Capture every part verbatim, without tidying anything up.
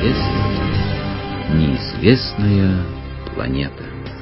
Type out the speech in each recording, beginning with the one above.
Неизвестность. Неизвестная планета.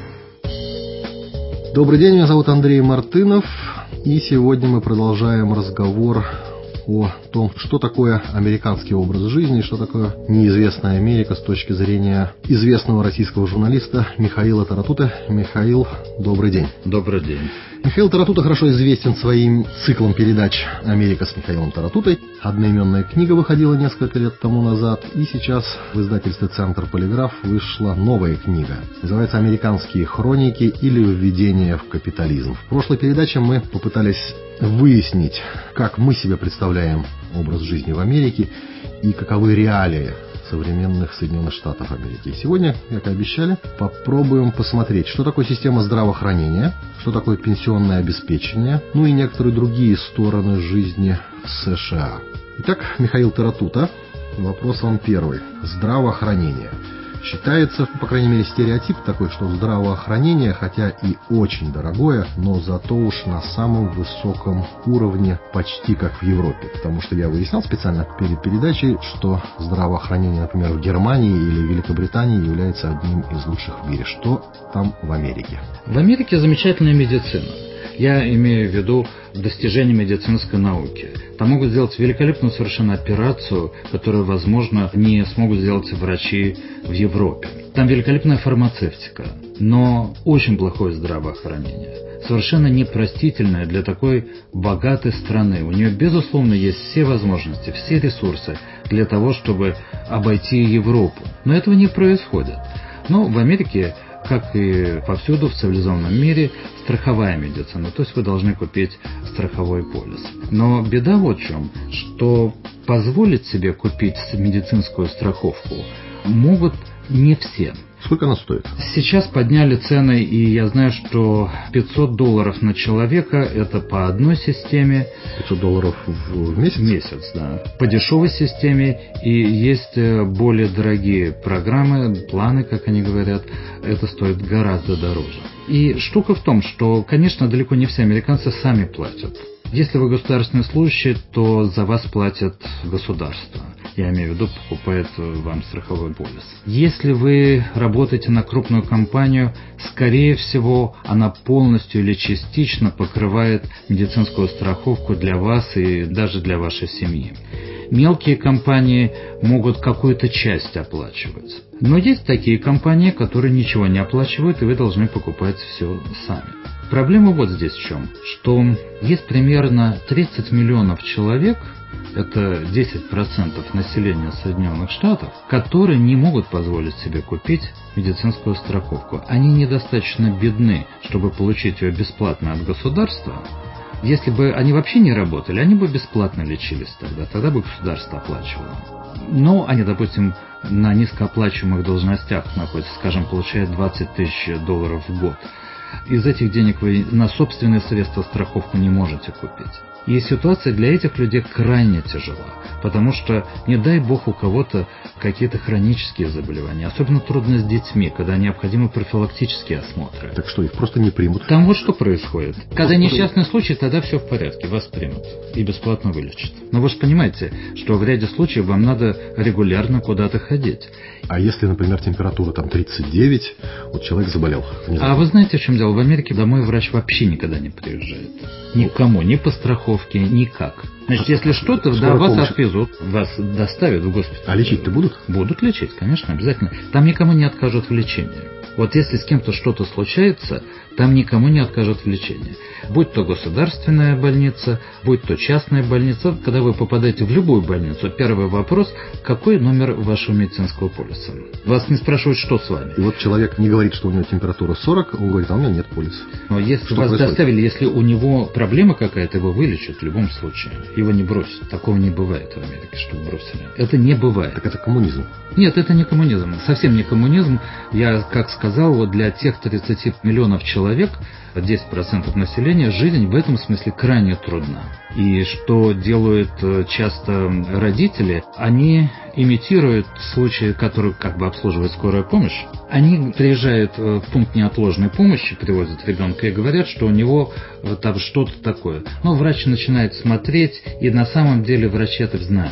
Добрый день, меня зовут Андрей Мартынов, и сегодня мы продолжаем разговор о том, что такое американский образ жизни, что такое неизвестная Америка с точки зрения известного российского журналиста Михаила Таратуты. Михаил, добрый день. Добрый день. Михаил Таратута хорошо известен своим циклом передач «Америка с Михаилом Таратутой». Одноименная книга выходила несколько лет тому назад, и сейчас в издательстве «Центр Полиграф» вышла новая книга. Называется «Американские хроники» или «Введение в капитализм». В прошлой передаче мы попытались выяснить, как мы себе представляем образ жизни в Америке и каковы реалии современных Соединенных Штатов Америки. И сегодня, как и обещали, попробуем посмотреть, что такое система здравоохранения, что такое пенсионное обеспечение, ну и некоторые другие стороны жизни в США. Итак, Михаил Таратута, вопрос вам первый. Здравоохранение. Считается, по крайней мере, стереотип такой, что здравоохранение, хотя и очень дорогое, но зато уж на самом высоком уровне, почти как в Европе. Потому что я выяснял специально перед передачей, что здравоохранение, например, в Германии или Великобритании является одним из лучших в мире. Что там в Америке? В Америке замечательная медицина. Я имею в виду достижения медицинской науки. Там могут сделать великолепную совершенно операцию, которую, возможно, не смогут сделать врачи в Европе. Там великолепная фармацевтика, но очень плохое здравоохранение. Совершенно непростительное для такой богатой страны. У нее, безусловно, есть все возможности, все ресурсы для того, чтобы обойти Европу. Но этого не происходит. Но в Америке, как и повсюду в цивилизованном мире, страховая медицина. То есть вы должны купить страховой полис. Но беда вот в чем, что позволить себе купить медицинскую страховку могут не все. Сколько она стоит? Сейчас подняли цены, и я знаю, что пятьсот долларов на человека – это по одной системе. пятьсот долларов в месяц? В месяц, да. По дешевой системе, и есть более дорогие программы, планы, как они говорят, это стоит гораздо дороже. И штука в том, что, конечно, далеко не все американцы сами платят. Если вы государственный служащий, то за вас платит государство. Я имею в виду, покупает вам страховой полис. Если вы работаете на крупную компанию, скорее всего, она полностью или частично покрывает медицинскую страховку для вас и даже для вашей семьи. Мелкие компании могут какую-то часть оплачивать. Но есть такие компании, которые ничего не оплачивают, и вы должны покупать все сами. Проблема вот здесь в чем, что есть примерно тридцать миллионов человек, это десять процентов населения Соединенных Штатов, которые не могут позволить себе купить медицинскую страховку. Они недостаточно бедны, чтобы получить ее бесплатно от государства. Если бы они вообще не работали, они бы бесплатно лечились тогда, тогда бы государство оплачивало. Но они, допустим, на низкооплачиваемых должностях находятся, скажем, получают двадцать тысяч долларов в год. Из этих денег вы на собственные средства страховку не можете купить. И ситуация для этих людей крайне тяжела, потому что, не дай бог, у кого-то какие-то хронические заболевания. Особенно трудно с детьми, когда необходимы профилактические осмотры. Так что, их просто не примут? Там вот что происходит. Когда несчастный случай, тогда все в порядке, вас примут и бесплатно вылечат. Но вы же понимаете, что в ряде случаев вам надо регулярно куда-то ходить. А если, например, температура там тридцать девять, вот человек заболел? А вы знаете, в чем дело? В Америке домой врач вообще никогда не приезжает. Никому, ни по страховке, никак. Значит, если что-то, да, вас помощь отвезут, вас доставят в госпиталь. А лечить-то будут? Будут лечить, конечно, обязательно. Там никому не откажут в лечении. Вот если с кем-то что-то случается, там никому не откажут в лечении. Будь то государственная больница, будь то частная больница. Когда вы попадаете в любую больницу, первый вопрос – какой номер вашего медицинского полиса? Вас не спрашивают, что с вами. И вот человек не говорит, что у него температура сорок, он говорит, а у меня нет полиса. Но если что вас происходит? доставили, если у него проблема какая-то, его вылечат в любом случае. Его не бросят. Такого не бывает в Америке, что бросили. Это не бывает. Так это коммунизм. Нет, это не коммунизм. Совсем не коммунизм. Я, как сказал, вот для тех тридцати миллионов человек, десять процентов населения, жизнь в этом смысле крайне трудна. И что делают часто родители, они имитируют случаи, которые как бы обслуживает скорая помощь. Они приезжают в пункт неотложной помощи, привозят ребенка и говорят, что у него там что-то такое. Но врач начинает смотреть, и на самом деле врачи это знают.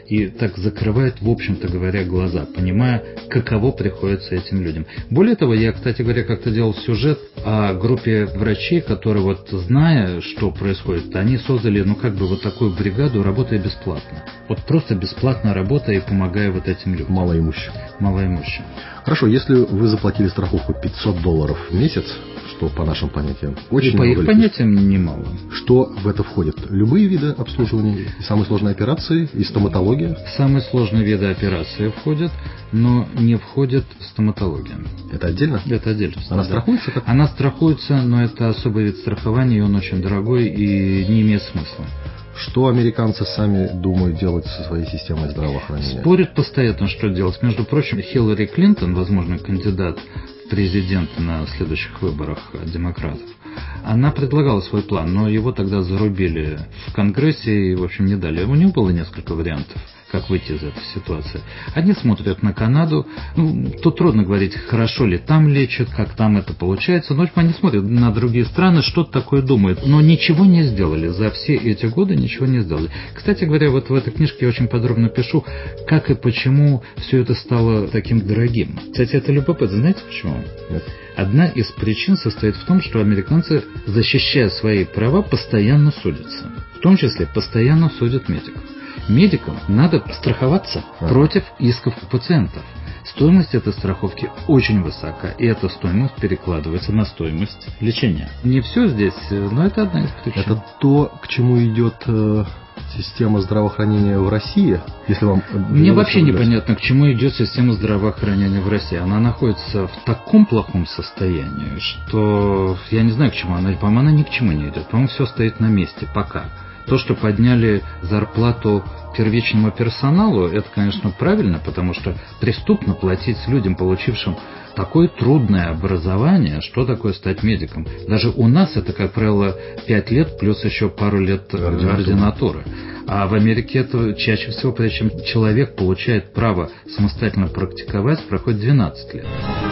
и так закрывает, в общем-то говоря, глаза, понимая, каково приходится этим людям. Более того, я, кстати говоря, как-то делал сюжет о группе врачей, которые, вот, зная, что происходит, они создали, ну, как бы вот такую бригаду, работая бесплатно. Вот просто бесплатно работая и помогая вот этим людям. Малоимущим. Малоимущим. Хорошо, если вы заплатили страховку пятьсот долларов в месяц, что по нашим понятиям очень и по много. их понятиям немало. Что в это входит? Любые виды обслуживания, самые сложные операции и стоматология? Самые сложные виды операции входят, но не входит стоматология. Это отдельно? Это отдельно. Она да. страхуется? Как? Она страхуется, но это особый вид страхования, и он очень дорогой и не имеет смысла. Что американцы сами думают делать со своей системой здравоохранения? Спорят постоянно, что делать. Между прочим, Хиллари Клинтон, возможно, кандидат в президенты на следующих выборах демократов, она предлагала свой план, но его тогда зарубили в Конгрессе и, в общем, не дали. У него было несколько вариантов, как выйти из этой ситуации. Они смотрят на Канаду. Ну, тут трудно говорить, хорошо ли там лечат, как там это получается. Но они смотрят на другие страны, что-то такое думают. Но ничего не сделали. За все эти годы ничего не сделали. Кстати говоря, вот в этой книжке я очень подробно пишу, как и почему все это стало таким дорогим. Кстати, это любопытно. Знаете почему? Нет. Одна из причин состоит в том, что американцы, защищая свои права, постоянно судятся. В том числе постоянно судят медиков. Медикам надо страховаться а. против исков пациентов. Стоимость этой страховки очень высока, и эта стоимость перекладывается на стоимость лечения. Не все здесь, но это одна из причин. Это то, к чему идет э, система здравоохранения в России? Если вам Мне вообще непонятно, к чему идет система здравоохранения в России. Она находится в таком плохом состоянии, что я не знаю, к чему она. По-моему, она ни к чему не идет. По-моему, все стоит на месте пока. То, что подняли зарплату первичному персоналу, это, конечно, правильно, потому что преступно платить людям, получившим такое трудное образование, что такое стать медиком. Даже у нас это, как правило, пять лет плюс еще пару лет ординатуры. ординатуры. А в Америке это чаще всего, прежде чем человек получает право самостоятельно практиковать, проходит двенадцать лет.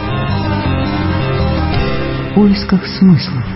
В поисках смыслов.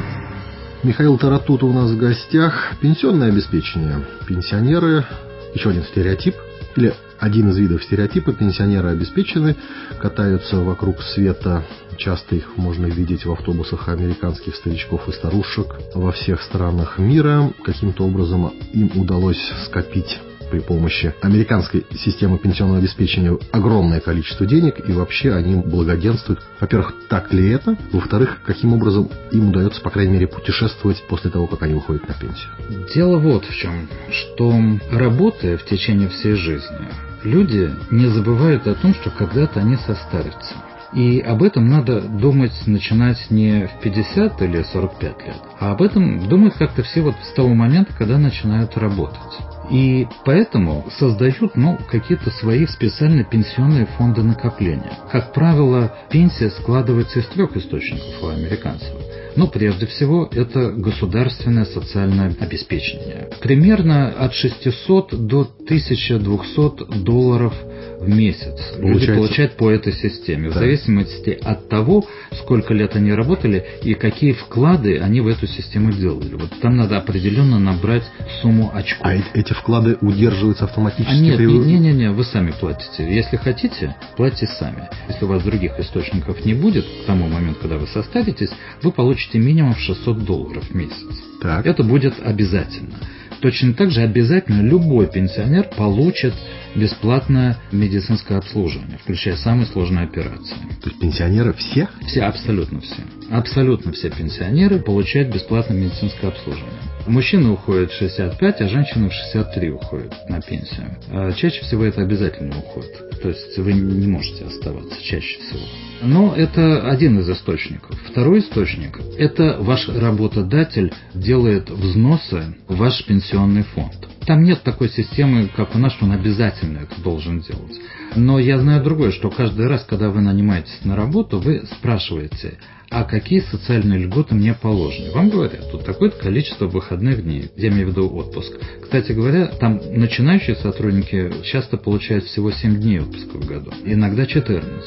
Михаил Таратута у нас в гостях. Пенсионное обеспечение. Пенсионеры, еще один стереотип, или один из видов стереотипа. Пенсионеры обеспечены, катаются вокруг света. Часто их можно видеть в автобусах американских старичков и старушек во всех странах мира. Каким-то образом им удалось скопить при помощи американской системы пенсионного обеспечения огромное количество денег, и вообще они благоденствуют. Во-первых, так ли это? Во-вторых, каким образом им удается, по крайней мере, путешествовать после того, как они выходят на пенсию? Дело вот в чем, что работая в течение всей жизни, люди не забывают о том, что когда-то они состарятся. И об этом надо думать, начинать не в пятьдесят или сорок пять лет, а об этом думать как-то все вот с того момента, когда начинают работать. И поэтому создают, ну, какие-то свои специальные пенсионные фонды накопления. Как правило, пенсия складывается из трех источников у американцев. Ну, прежде всего, это государственное социальное обеспечение. Примерно от шестисот до тысячи двухсот долларов в месяц люди получают по этой системе, да. В зависимости от того, сколько лет они работали и какие вклады они в эту систему делали. Вот там надо определенно набрать сумму очков. А эти вклады удерживаются автоматически? А нет, при... не-не-не, вы сами платите. Если хотите, платите сами. Если у вас других источников не будет, к тому моменту, когда вы состаритесь, вы получите минимум шестьсот долларов в месяц. Так. Это будет обязательно. Точно так же обязательно любой пенсионер получит бесплатное медицинское обслуживание, включая самые сложные операции. То есть пенсионеры все? Все, абсолютно все. Абсолютно все пенсионеры получают бесплатное медицинское обслуживание. Мужчины уходят в шестьдесят пять, а женщины в шестьдесят три уходят на пенсию. А чаще всего это обязательный уход. То есть вы не можете оставаться чаще всего. Но это один из источников. Второй источник – это ваш работодатель делает взносы в ваш пенсионный фонд. Там нет такой системы, как у нас, что он обязательно это должен делать. Но я знаю другое, что каждый раз, когда вы нанимаетесь на работу, вы спрашиваете, а какие социальные льготы мне положены? Вам говорят, тут такое-то количество выходных дней, я имею в виду отпуск. Кстати говоря, там начинающие сотрудники часто получают всего семь дней отпуска в году, иногда четырнадцать.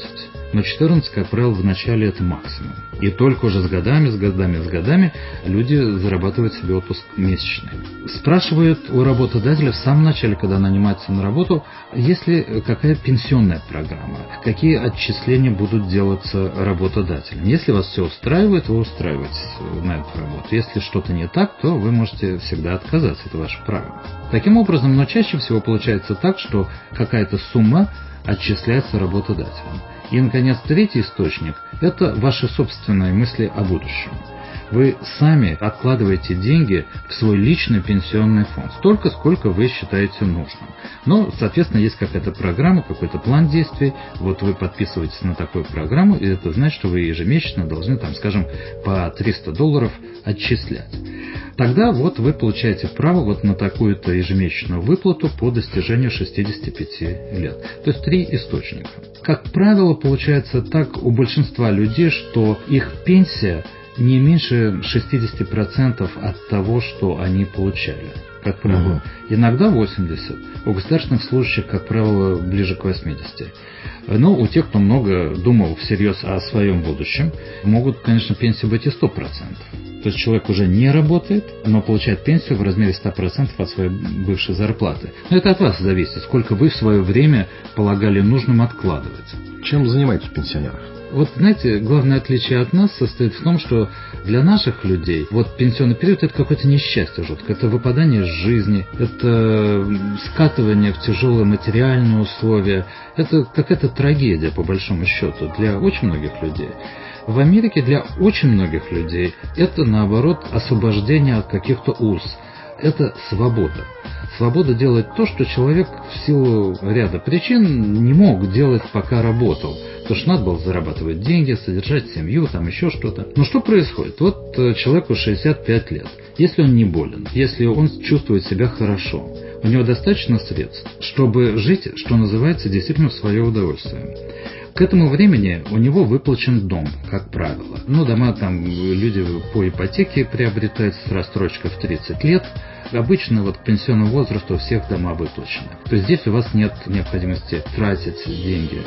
но четырнадцать, как правило, в начале это максимум. И только уже с годами, с годами, с годами люди зарабатывают себе отпуск месячный. Спрашивают у работодателя в самом начале, когда нанимается на работу, есть ли какая пенсионная программа, какие отчисления будут делаться работодателем. Если вас все устраивает, вы устраиваетесь на эту работу. Если что-то не так, то вы можете всегда отказаться, это ваше право. Таким образом, но чаще всего получается так, что какая-то сумма отчисляется работодателем. И, наконец, третий источник – это ваши собственные мысли о будущем. Вы сами откладываете деньги в свой личный пенсионный фонд, столько, сколько вы считаете нужным. Но, соответственно, есть какая-то программа, какой-то план действий. Вот вы подписываетесь на такую программу, и это значит, что вы ежемесячно должны, там, скажем, по триста долларов отчислять. Тогда вот вы получаете право вот на такую-то ежемесячную выплату по достижению шестидесяти пяти лет. То есть три источника. Как правило, получается так у большинства людей, что их пенсия не меньше шестьдесят процентов от того, что они получали. Как правило. Uh-huh. Иногда восемьдесят процентов. У государственных служащих, как правило, ближе к восьмидесяти процентам. Но у тех, кто много думал всерьез о своем будущем, могут, конечно, пенсии быть и сто процентов. То есть человек уже не работает, но получает пенсию в размере ста процентов от своей бывшей зарплаты. Но это от вас зависит, сколько вы в свое время полагали нужным откладывать. Чем занимаются пенсионеры? Вот, знаете, главное отличие от нас состоит в том, что для наших людей вот пенсионный период – это какое-то несчастье жуткое, это выпадание из жизни, это скатывание в тяжелые материальные условия, это какая-то трагедия, по большому счету, для очень многих людей. В Америке для очень многих людей это, наоборот, освобождение от каких-то уз. Это свобода. Свобода делать то, что человек в силу ряда причин не мог делать, пока работал. Потому что надо было зарабатывать деньги, содержать семью, там еще что-то. Но что происходит? Вот человеку шестьдесят пять лет. Если он не болен, если он чувствует себя хорошо, у него достаточно средств, чтобы жить, что называется, действительно в свое удовольствие. К этому времени у него выплачен дом, как правило. Ну, дома там люди по ипотеке приобретают с рассрочкой в тридцать лет. Обычно вот к пенсионному возрасту у всех дома выплачены. То есть здесь у вас нет необходимости тратить деньги.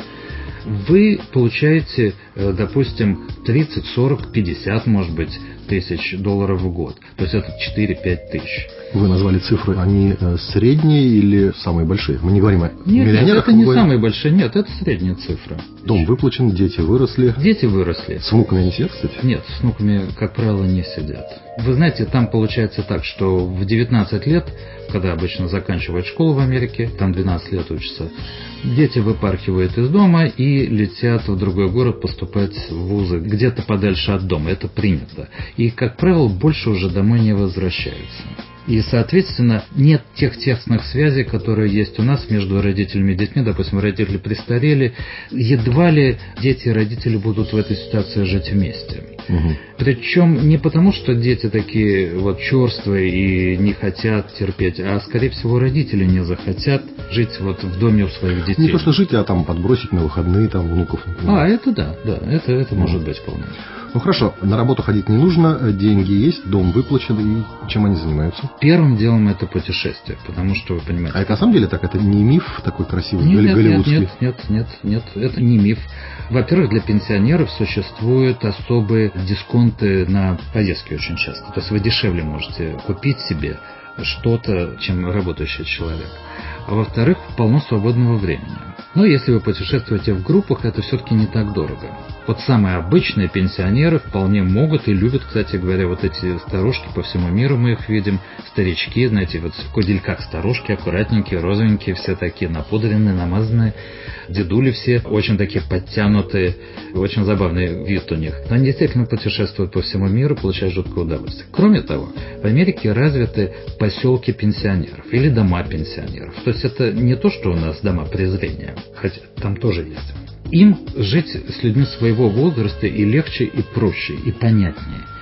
Вы получаете, допустим, тридцать, сорок, пятьдесят, может быть, тысяч долларов в год. То есть это четыре-пять тысяч. Вы назвали цифры, они средние или самые большие? Мы не говорим о нет, миллионерах. Нет, это не говорим... самые большие, нет, это средняя цифра. Дом выплачен, дети выросли. Дети выросли. С внуками они сидят, кстати? Нет, с внуками, как правило, не сидят. Вы знаете, там получается так, что в девятнадцать лет, когда обычно заканчивают школу в Америке, там двенадцать лет учатся, дети выпархивают из дома и летят в другой город поступать в вузы, где-то подальше от дома. Это принято. И, как правило, больше уже домой не возвращаются. И, соответственно, нет тех тесных связей, которые есть у нас между родителями и детьми. Допустим, родители престарели. Едва ли дети и родители будут в этой ситуации жить вместе. Угу. Причем не потому, что дети такие вот черствые и не хотят терпеть, а, скорее всего, родители не захотят жить вот в доме у своих детей. Не то, что жить, а там подбросить на выходные там внуков. Например. А, это да, да, это, это угу. может быть вполне. Ну хорошо, на работу ходить не нужно, деньги есть, дом выплачен, и чем они занимаются? Первым делом это путешествие, потому что вы понимаете... А это на самом деле так, это не миф такой красивый, нет, голливудский? Нет, нет, нет, нет, нет, это не миф. Во-первых, для пенсионеров существуют особые дисконты на поездки очень часто. То есть вы дешевле можете купить себе что-то, чем работающий человек. А во-вторых, полно свободного времени. Но если вы путешествуете в группах, это все-таки не так дорого. Вот самые обычные пенсионеры вполне могут и любят, кстати говоря, вот эти старушки по всему миру, мы их видим, старички, знаете, вот в кудельках старушки, аккуратненькие, розовенькие, все такие напудренные, намазанные, дедули все, очень такие подтянутые, очень забавный вид у них. Но они действительно путешествуют по всему миру, получают жуткое удовольствие. Кроме того, в Америке развиты поселки пенсионеров или дома пенсионеров. То есть это не то, что у нас дома презрения, хотя там тоже есть. Им жить с людьми своего возраста и легче, и проще, и понятнее.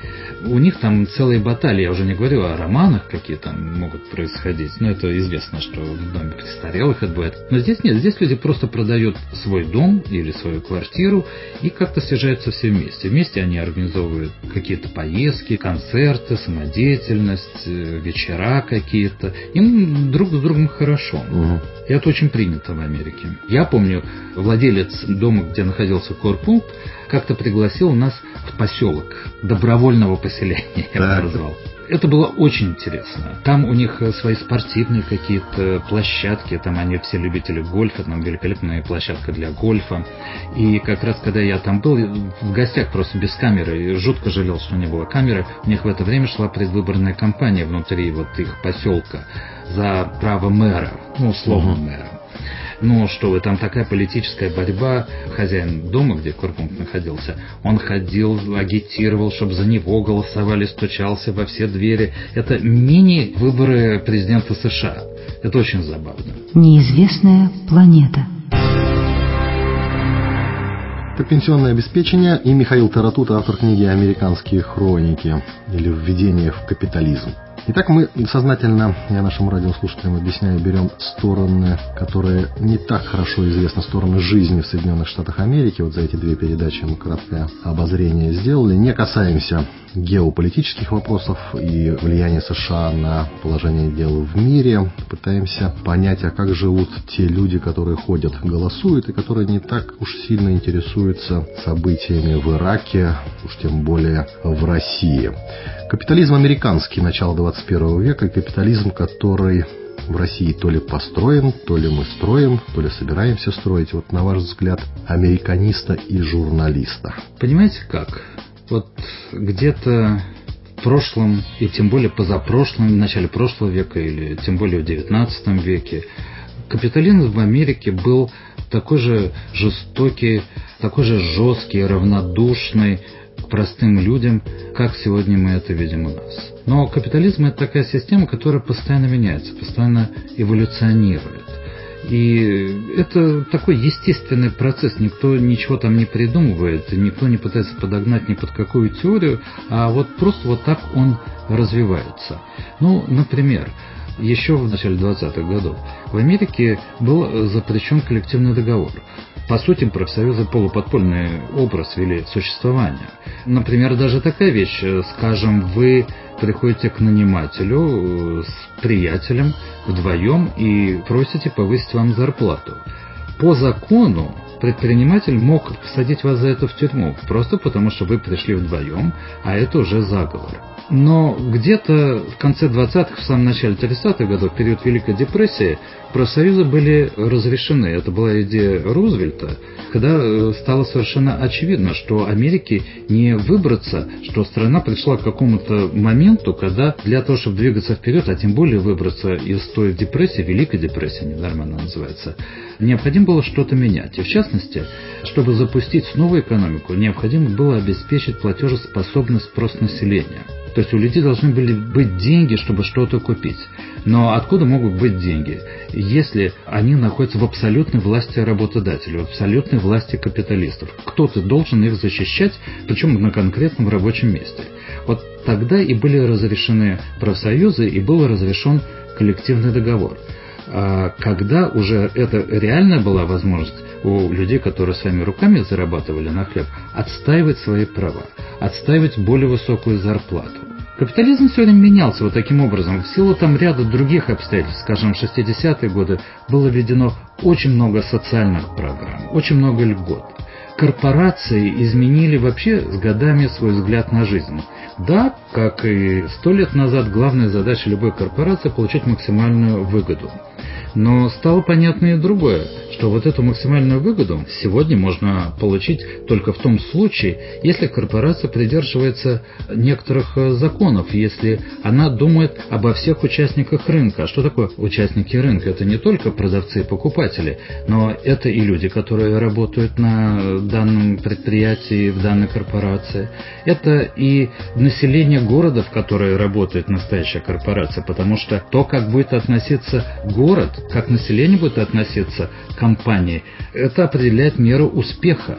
у них там целые баталии, я уже не говорю о романах, какие там могут происходить, но это известно, что в доме престарелых это бывает. Но здесь нет, здесь люди просто продают свой дом или свою квартиру и как-то съезжаются все вместе. Вместе они организовывают какие-то поездки, концерты, самодеятельность, вечера какие-то. Им друг с другом хорошо. Угу. И это очень принято в Америке. Я помню, владелец дома, где находился корпункт, как-то пригласил нас в поселок добровольного поселения, я бы назвал. Это было очень интересно. Там у них свои спортивные какие-то площадки, там они все любители гольфа, там великолепная площадка для гольфа. И как раз когда я там был, в гостях просто без камеры, и жутко жалел, что не было камеры, у них в это время шла предвыборная кампания внутри вот их поселка за право мэра, ну, условно мэра. Ну, что вы, там такая политическая борьба. Хозяин дома, где корпункт находился, он ходил, агитировал, чтобы за него голосовали, стучался во все двери. Это мини-выборы президента США. Это очень забавно. Неизвестная планета. Это пенсионное обеспечение и Михаил Таратута, автор книги «Американские хроники» или «Введение в капитализм». Итак, мы сознательно, я нашим радиослушателям объясняю, берем стороны, которые не так хорошо известны, стороны жизни в Соединенных Штатах Америки. Вот за эти две передачи мы краткое обозрение сделали. Не касаемся геополитических вопросов и влияния США на положение дел в мире. Пытаемся понять, а как живут те люди, которые ходят, голосуют, и которые не так уж сильно интересуются событиями в Ираке, уж тем более в России. Капитализм американский, начало двадцать первого века, капитализм, который в России то ли построен, то ли мы строим, то ли собираемся строить. Вот на ваш взгляд, американиста и журналиста. Понимаете как? Вот где-то в прошлом, и тем более позапрошлом, в начале прошлого века, или тем более в девятнадцатом веке, капитализм в Америке был такой же жестокий, такой же жесткий, равнодушный к простым людям, как сегодня мы это видим у нас. Но капитализм – это такая система, которая постоянно меняется, постоянно эволюционирует. И это такой естественный процесс, никто ничего там не придумывает, никто не пытается подогнать ни под какую теорию, а вот просто вот так он развивается. Ну, например, еще в начале двадцатых годов в Америке был запрещен коллективный договор. По сути, профсоюзы полуподпольный образ вели существования. Например, даже такая вещь, скажем, вы приходите к нанимателю с приятелем вдвоем и просите повысить вам зарплату. По закону предприниматель мог посадить вас за это в тюрьму, просто потому что вы пришли вдвоем, а это уже заговор. Но где-то в конце двадцатых, в самом начале тридцатых годов, в период Великой депрессии, профсоюзы были разрешены. Это была идея Рузвельта, когда стало совершенно очевидно, что Америке не выбраться, что страна пришла к какому-то моменту, когда для того, чтобы двигаться вперед, а тем более выбраться из той депрессии, Великой депрессии, недаром она называется, необходимо было что-то менять. И в частности, чтобы запустить снова экономику, необходимо было обеспечить платежеспособность спрос населения. То есть у людей должны были быть деньги, чтобы что-то купить. Но откуда могут быть деньги, если они находятся в абсолютной власти работодателей, в абсолютной власти капиталистов? Кто-то должен их защищать, причем на конкретном рабочем месте. Вот тогда и были разрешены профсоюзы, и был разрешен коллективный договор. А когда уже это реально была возможность у людей, которые своими руками зарабатывали на хлеб, отстаивать свои права, отстаивать более высокую зарплату. Капитализм все время менялся вот таким образом. В силу там ряда других обстоятельств, скажем, в шестидесятые годы было введено очень много социальных программ, очень много льгот. Корпорации изменили вообще с годами свой взгляд на жизнь. Да, как и сто лет назад, главная задача любой корпорации – получать максимальную выгоду. Но стало понятно и другое, что вот эту максимальную выгоду сегодня можно получить только в том случае, если корпорация придерживается некоторых законов, если она думает обо всех участниках рынка. А что такое участники рынка? Это не только продавцы и покупатели, но это и люди, которые работают на данном предприятии, в данной корпорации. Это и население города, в которое работает настоящая корпорация, потому что то, как будет относиться город, как население будет относиться к компании, это определяет меру успеха.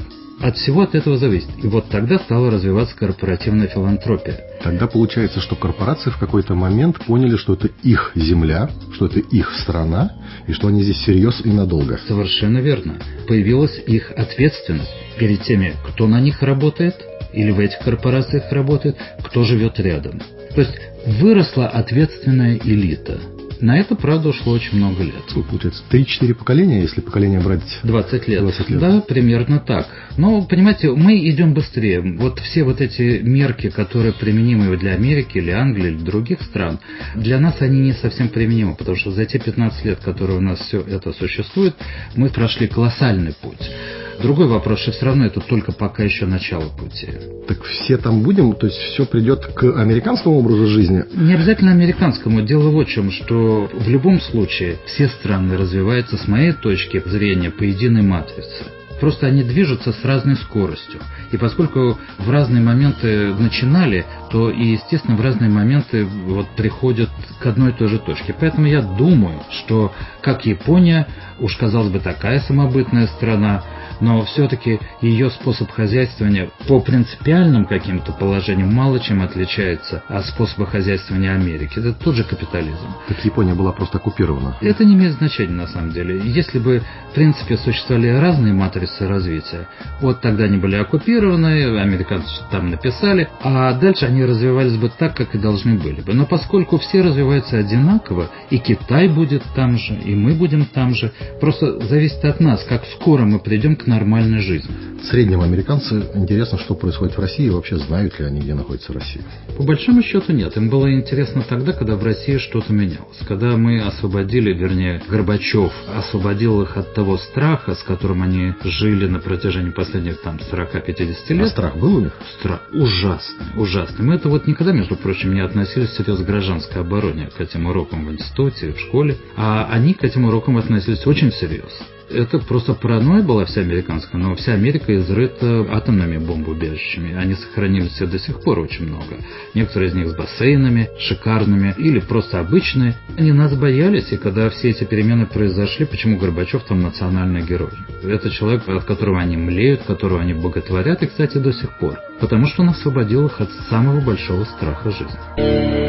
от всего от этого зависит. И вот тогда стала развиваться корпоративная филантропия. Тогда получается, что корпорации в какой-то момент поняли, что это их земля, что это их страна, и что они здесь всерьез и надолго. Совершенно верно. Появилась их ответственность перед теми, кто на них работает, или в этих корпорациях работает, кто живет рядом. То есть выросла ответственная элита. На это, правда, ушло очень много лет. Сколько получается? три-четыре поколения, если поколение брать? двадцать лет. двадцать лет. Да, примерно так. Но, понимаете, мы идем быстрее. Вот все вот эти мерки, которые применимы для Америки, или Англии, или других стран, для нас они не совсем применимы, потому что за те пятнадцать лет, которые у нас все это существует, мы прошли колоссальный путь. Другой вопрос, что все равно это только пока еще начало пути. Так все там будем? То есть все придет к американскому образу жизни? Не обязательно американскому. Дело вот в чем, что в любом случае все страны развиваются, с моей точки зрения, по единой матрице. Просто они движутся с разной скоростью. И поскольку в разные моменты начинали, то и, естественно, в разные моменты вот приходят к одной и той же точке. Поэтому я думаю, что, как Япония, уж казалось бы, такая самобытная страна, но все-таки ее способ хозяйствования по принципиальным каким-то положениям мало чем отличается от способа хозяйствования Америки. Это тот же капитализм. Так Япония была просто оккупирована. Это не имеет значения на самом деле. Если бы, в принципе, существовали разные матрицы развития, вот тогда они были оккупированы, американцы там написали, а дальше они развивались бы так, как и должны были бы. Но поскольку все развиваются одинаково, и Китай будет там же, и мы будем там же, просто зависит от нас, как скоро мы придем к нормальной жизни. В среднем американцы, интересно, что происходит в России, и вообще знают ли они, где находится Россия? По большому счету нет. Им было интересно тогда, когда в России что-то менялось. Когда мы освободили, вернее, Горбачев освободил их от того страха, с которым они жили на протяжении последних там сорок-пятьдесят лет. А страх был у них? Страх ужасный, ужасный. Мы это вот никогда, между прочим, не относились всерьез к гражданской обороне, к этим урокам в институте, в школе, а они к этим урокам относились очень серьезно. Это просто паранойя была вся американская, но вся Америка изрыта атомными бомбоубежищами. Они сохранились до сих пор очень много. Некоторые из них с бассейнами шикарными или просто обычные. Они нас боялись, и когда все эти перемены произошли, почему Горбачев там национальный герой? Это человек, от которого они млеют, которого они боготворят, и, кстати, до сих пор. Потому что он освободил их от самого большого страха жизни.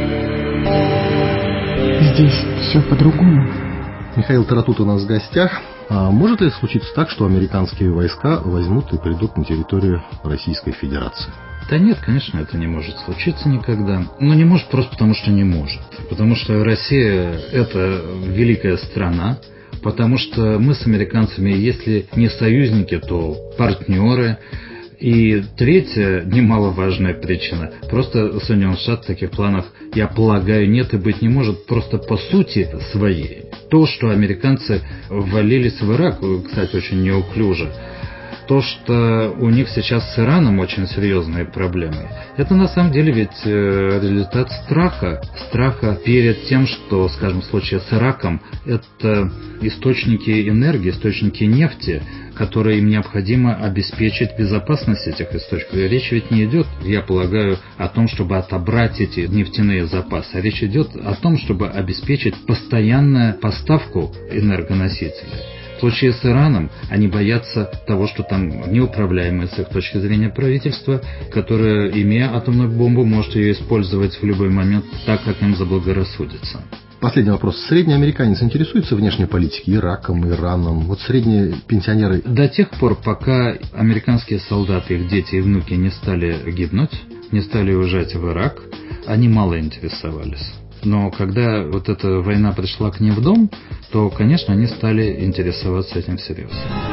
Здесь все по-другому. Михаил Таратут у нас в гостях. А может ли случиться так, что американские войска возьмут и придут на территорию Российской Федерации? Да нет, конечно, это не может случиться никогда. Но не может просто потому, что не может. Потому что Россия – это великая страна. Потому что мы с американцами, если не союзники, то партнеры. И третья, немаловажная причина. Просто Соединенные Штаты в таких планах, я полагаю, нет и быть не может, просто по сути своей. То, что американцы ввалились в Ирак, кстати, очень неуклюже, то, что у них сейчас с Ираном очень серьезные проблемы, это на самом деле ведь результат страха. Страха перед тем, что, скажем, в случае с Ираком, это источники энергии, источники нефти, которые им необходимо обеспечить безопасность этих источников. Речь ведь не идет, я полагаю, о том, чтобы отобрать эти нефтяные запасы. Речь идет о том, чтобы обеспечить постоянную поставку энергоносителей. В случае с Ираном они боятся того, что там неуправляемое с их точки зрения правительство, которое, имея атомную бомбу, может ее использовать в любой момент так, как им заблагорассудится. Последний вопрос. Средний американец интересуется внешней политикой, Ираком, Ираном? Вот средние пенсионеры... До тех пор, пока американские солдаты, их дети и внуки не стали гибнуть, не стали уезжать в Ирак, они мало интересовались. Но когда вот эта война пришла к ним в дом, то, конечно, они стали интересоваться этим всерьез.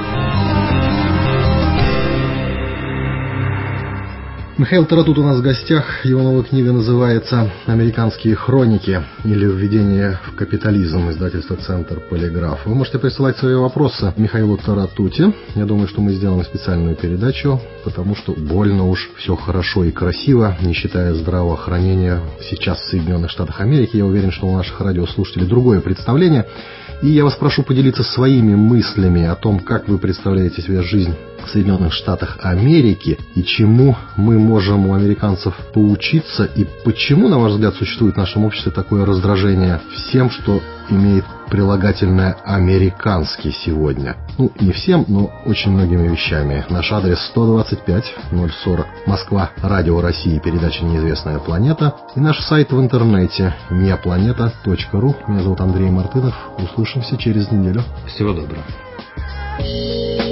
Михаил Таратут у нас в гостях. Его новая книга называется «Американские хроники» или «Введение в капитализм», издательство «Центр Полиграф». Вы можете присылать свои вопросы Михаилу Таратуте. Я думаю, что мы сделаем специальную передачу, потому что больно уж все хорошо и красиво, не считая здравоохранения сейчас в Соединенных Штатах Америки. Я уверен, что у наших радиослушателей другое представление. И я вас прошу поделиться своими мыслями о том, как вы представляете себе жизнь в Соединенных Штатах Америки и чему мы можем у американцев поучиться и почему, на ваш взгляд, существует в нашем обществе такое раздражение всем, что имеет прилагательное «американский» сегодня. Ну, не всем, но очень многими вещами. Наш адрес сто двадцать пять ноль сорок, Москва, Радио России, передача «Неизвестная планета». И наш сайт в интернете непланета точка ру. Меня зовут Андрей Мартынов. Услышимся через неделю. Всего доброго.